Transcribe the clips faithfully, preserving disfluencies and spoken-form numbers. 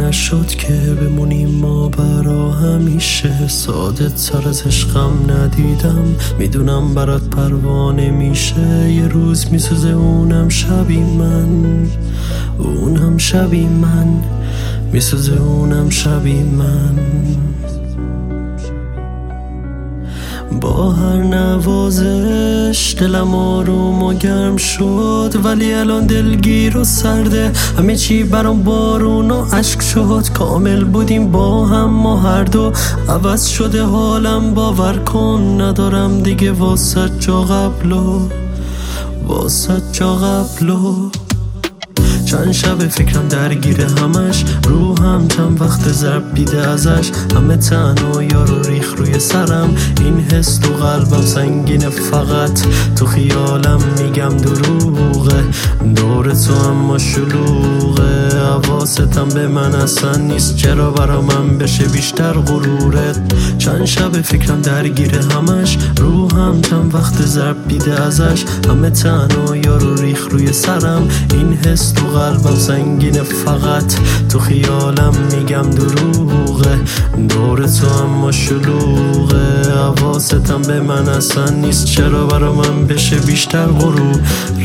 نشد که بمونیم ما برا همیشه. ساده تر از عشقم ندیدم، میدونم برات پروانه میشه. یه روز میسوزه اونم شبی من، اونم شبی من، میسوزه اونم شبی من. با هر نوازش دلم آروم و گرم شد، ولی الان دلگیر و سرده. همه چی برام بارون و عشق شد. کامل بودیم با هم ما هر دو، عوض شده حالم باور کن. ندارم دیگه واسه جا قبلو، واسه جا قبلو. چند شب فکرم درگیره همش، روحم چند وقت ضرب دیده ازش. همه تنها یارو ریخ روی سرم، این حس تو قلبم سنگینه. فقط تو خیالم میگم دروغه، دور تو اما شلوغه. حواستم به من اصلا نیست، چرا برا من بشه بیشتر غرورت. چند شب فکرم درگیره همش، روحم چند وقت ضرب دیده ازش. همه تنها یارو ریخ روی سرم، این حس تو قلبم سنگینه. فقط تو خیالم میگم دروغه، دور تو اما شلوغه. حواستم به من اصلا نیست، چرا برا من بشه بیشتر غرورت.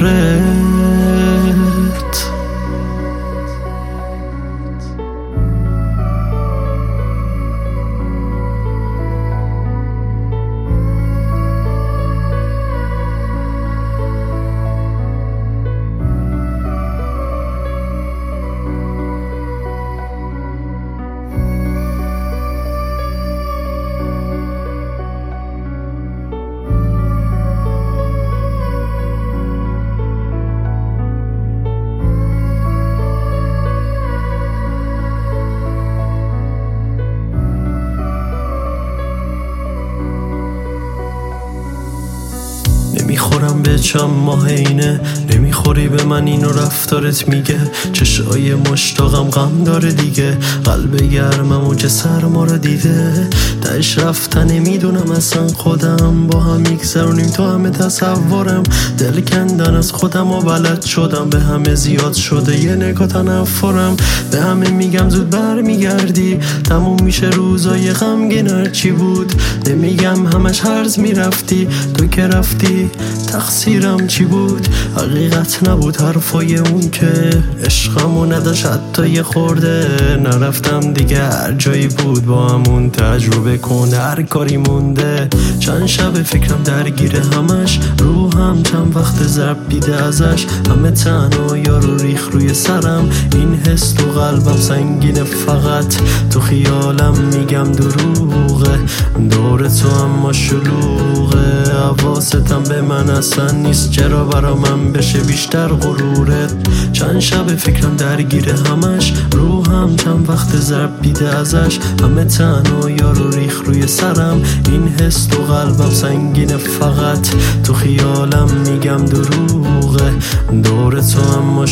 نمیخورم به چم ماهینه، نمیخوری به من اینو رفتارت میگه. چشای مشتاقم غم داره دیگه، قلب گرمم و چه سرما رو دیده. تاش رفتن نمیدونم اصلا خودم، با هم میگذرونیم تو همه تصورم. دل کندن از خودم و بلد شدم، به همه زیاد شده یه نگاه تنفرم. به همه میگم زود بر میگردی، تموم میشه روزای غمگین هرچی بود. نمیگم همش هرز میرفتی، تو که رفتی تقصیرم چی بود؟ حقیقت نبود حرفای اون که عشقمو نداشت حتی یه خورده. نرفتم دیگه، هر جایی بود با همون تجربه کنه. هر کاری مونده، چند شب فکرم درگیره همش. روحم چند وقت ضرب دیده ازش. همه تنها یارو ریخ روی سرم، این حس تو قلبم سنگینه. فقط تو خیالم میگم دروغه، دور تو اما شلوغه. حواستم به من اصلا نیست، چرا برا من بشه بیشتر غرورت. چند شب فکرم درگیره همش، روحم چند وقت ضرب دیده ازش. همه تنها یارو ریخ روی سرم، این حس تو قلبم سنگینه. فقط تو خیالم میگم دروغه، دور تو اما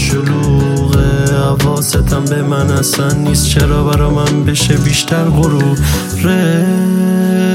شلوغه. حواستم به من اصلا نیست، چرا برا من بشه بیشتر غرورت.